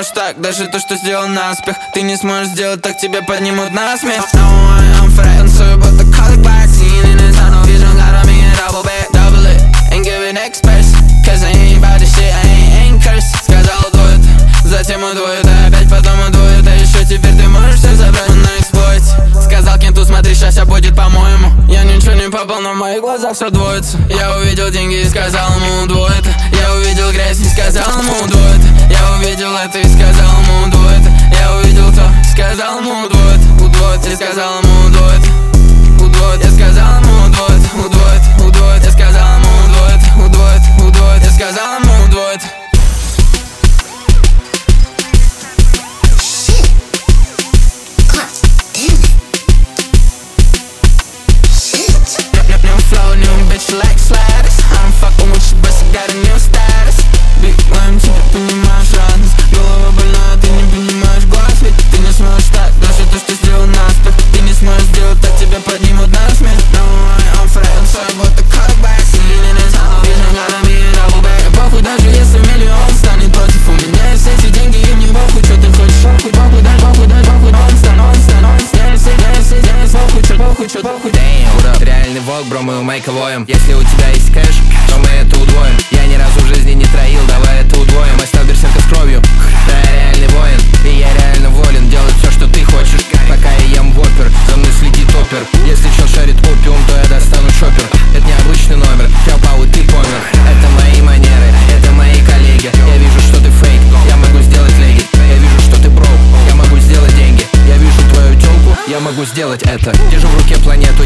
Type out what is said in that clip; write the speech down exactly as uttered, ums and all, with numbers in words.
сможешь так, даже то, что сделал наспех. Ты не сможешь сделать так, тебя поднимут на смех. Now I'm fret, танцую, будто color black. Seeing in the tunnel vision, got me in double back. Double it, ain't giving express. Cause I ain't about this shit, I ain't, ain't cursed. Сказал дует, затем удвоит, а опять потом удвоит. А еще теперь ты можешь все забрать на эксплойте. Сказал Кенту, смотри, сейчас все будет по-моему. Я ничего не попал, но в моих глазах все двоится. Я увидел деньги и сказал ему удвоит. Я увидел грязь и сказал ему удвоит. Я увидел это и сказал ему удвоит. Я увидел то, сказал ему удвоит. Удвоит, я сказал ему удвоит. Удвоит, я сказал ему удвоит. Удвоит, удвоит, я сказал ему удвоит. Удвоит, удвоит, я сказал ему удвоит. Like sliders, I'm fucking with you, but I got a new status. Big one, ты понимаешь радость. Голова больная, ты не понимаешь глаз. Ведь ты не сможешь так, даже то, что сделал наспех. Ты не сможешь сделать так, тебя поднимут на смех. No, I'm fret, танцую, будто color black. Seeing in the tunnel vision, got me in double back. Похуй, даже если миллион станет против. У меня есть эти деньги, и мне похуй, что ты хочешь. Похуй, похуй, дай, похуй, дай, похуй. Он стан, он стан, он стан. Похуй, что, похуй, что, похуй. Реальный волк, бро, мы у Майка воем. Если у тебя есть кэш, то мы это удвоим. Я ни разу в жизни не троил, давай это удвоим. Я стал берсерка с кровью, да, я реальный воин. И я реально волен делать все, что ты хочешь. Пока я ем вопер, за мной следит опер. Если чел шарит опиум, то я достану шопер. Это необычный номер, Тяпау, ты помер. Это мои манеры, это мои коллеги. Я вижу, что ты фейк, я могу сделать леги. Я вижу, что ты броук, я могу сделать деньги. Я вижу твою телку, я могу сделать это. Держу в руке планету,